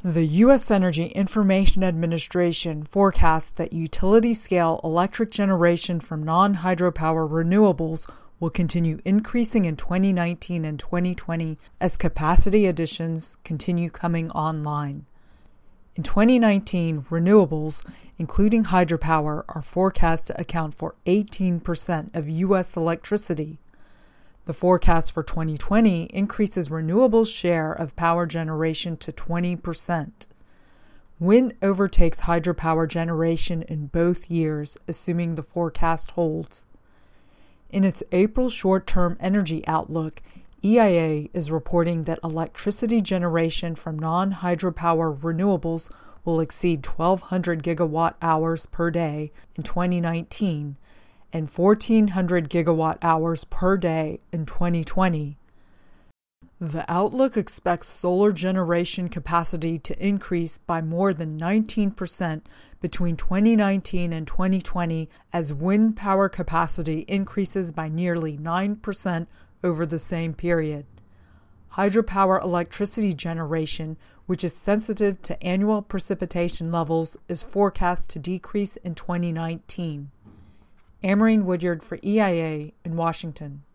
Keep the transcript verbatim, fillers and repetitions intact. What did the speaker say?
The U S Energy Information Administration forecasts that utility-scale electric generation from non-hydropower renewables will continue increasing in twenty nineteen and twenty twenty as capacity additions continue coming online. In twenty nineteen, renewables, including hydropower, are forecast to account for eighteen percent of U S electricity. The forecast for twenty twenty increases renewables' share of power generation to twenty percent. Wind overtakes hydropower generation in both years, assuming the forecast holds. In its April short-term energy outlook, E I A is reporting that electricity generation from non-hydropower renewables will exceed twelve hundred gigawatt hours per day in twenty nineteen and fourteen hundred gigawatt hours per day in twenty twenty. The outlook expects solar generation capacity to increase by more than nineteen percent between twenty nineteen and twenty twenty as wind power capacity increases by nearly nine percent over the same period. Hydropower electricity generation, which is sensitive to annual precipitation levels, is forecast to decrease in twenty nineteen. Amarine Woodyard for E I A in Washington.